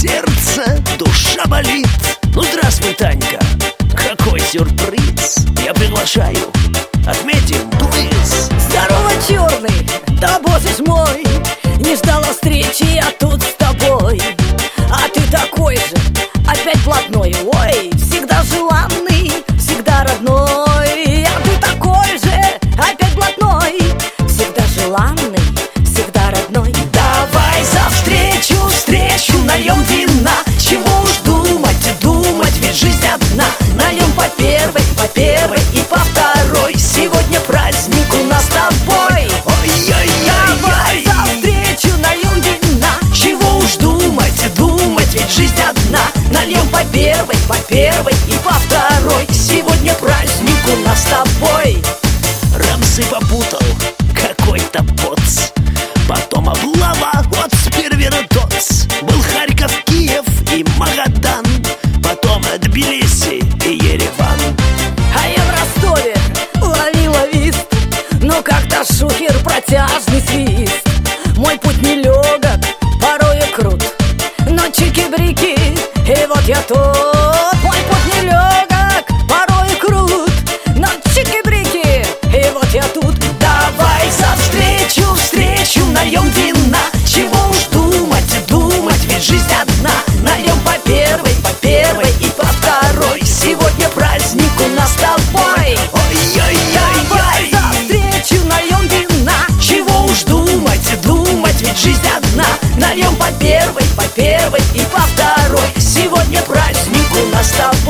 сердце, душа болит. Ну, здравствуй, Танька, какой сюрприз. Я приглашаю, отметим туиз. Здорово, черный, да боже ж мой, не ждала встречи я тут с тобой. А ты такой же, опять блатной. Ой, всегда желанный, всегда родной. А ты такой же, опять блатной, всегда желанный, всегда родной. Давай за встречу нальем вина. Чего уж думать, ведь жизнь одна. Нальем по первой и по второй. Сегодня праздник у нас с тобой. Давай за встречу нальем вина. Чего уж думать, ведь жизнь одна. Нальем по первой и по второй. Сегодня праздник у нас с тобой. Рамсы попутал, какой-то поц. Потом облава, вот Сперверотоц. Был Харьков, Киев и Магадан. Потом Тбилиси и Ереван. А я в Ростове ловила вист. Но как-то шухер, протяжный свист. Мой путь нелегок, порою крут, но чики-брики, и вот я тут. Мой путь нелегок, порою крут, но чики-брики, и вот я тут. Давай за встречу нальем вина. Чего уж думать, ведь жизнь одна. Нальем по первой и по второй. Сегодня праздник у нас с тобой. Давай за встречу нальем вина. Чего уж думать, ведь жизнь одна. Нальем по первой и по второй. Сегодня праздник у нас с тобой.